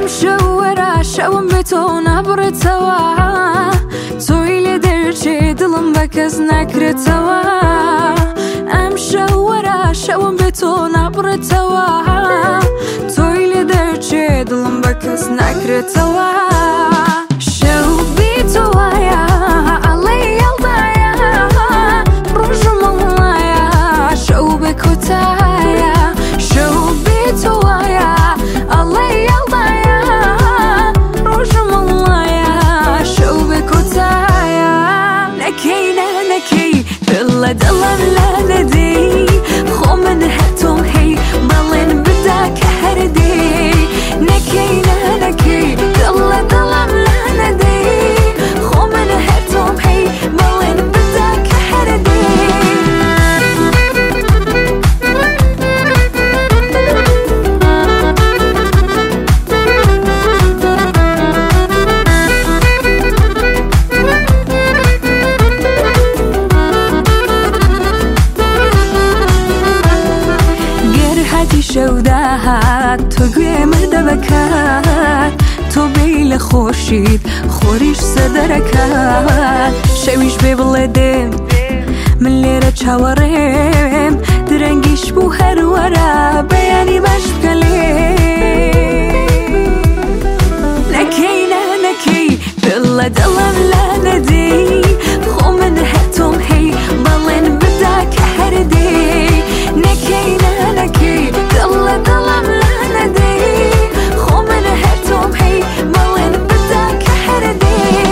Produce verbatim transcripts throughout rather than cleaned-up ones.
شەوەرە شەوم بێ تۆ نابڕێتەوە تۆی لێ دەرچێ دڵم بە کەس ناکرێتەوە ئەم شەوەرە شەوم بێ تۆ نابڕێتەوە تۆی لێ دەرچێ دڵم بە کەس ناکرێتەوە شەو بێ تۆ وایە ئەڵێ هەڵدایە ڕۆژم وڵایە شەو بێ کۆتایە شەو بێ تۆ وایە ئەڵێ هەڵدایە ڕۆژم وڵایە شەو بێ کۆتایە نەکەی نا نەکەی دڵ لە دڵم لا نەدەی خۆ من هەتۆم هەی بەڵێن بدا کە هەردەی نەکەی نا نەکەی دڵ لە دڵم لا نەدەی خۆ من هەتۆم هەی بەڵێن بدا کە هەردەی شەو داهات تۆ گوێمە دەبکات تۆ بێی لە خۆشیت خۆریش سەدەرەکات شەویش بێ بڵێ دێم من لێرە چاوەڕێم درەنگیش بوو هەروەرە بەیانی باش بکە لێ نەکەی نا نەکەی دڵ لە دڵم لا نەدەی خۆ من هەتۆم هەی بەڵێن بدا کە هەردەی نەکەی نا نەکەی دڵ لە دڵم لا نەدەی خۆ من هەتۆم هەی بەڵێن بدا کە هەردەی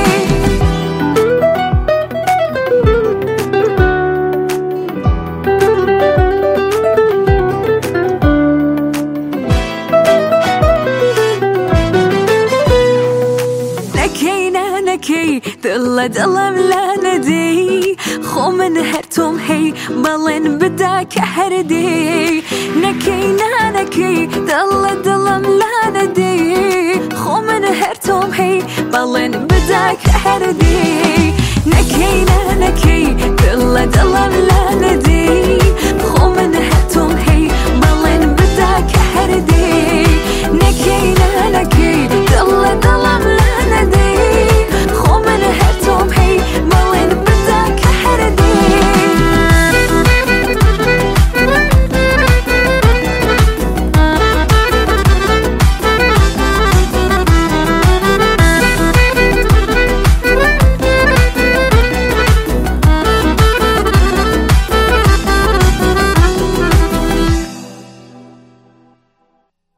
نەکەی نا نەکەی دڵ لە دڵم لا نەدەی خۆ من هەتۆم هەی بەڵێن بدا کە هەردەی نەکەی نا نەکەی دڵ لە دڵم لا نەدەی خۆ من هەتۆم هەی بەڵێن بدا کە هەردەی نەکەی نا نەکەی دڵ لە دڵم لا نەدەی خۆ من هەتۆم هەی بەڵێن بدا کە هەردەی نەکەی نا نەکەی دڵ لە دڵم